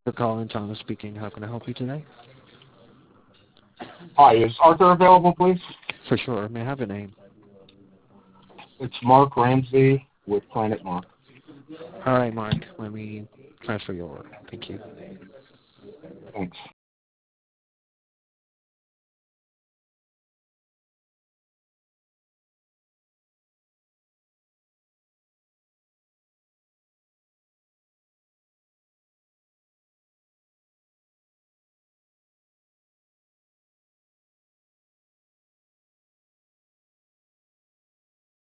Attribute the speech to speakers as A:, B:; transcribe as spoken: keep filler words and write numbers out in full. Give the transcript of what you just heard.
A: Colin Thomas speaking. How can I help you today?
B: Hi, is Arthur available, please?
A: For sure. May I have a name?
B: It's Mark Ramsey with Planet Mark.
A: All right, Mark. Let me transfer your order. Thank you.
B: Thanks.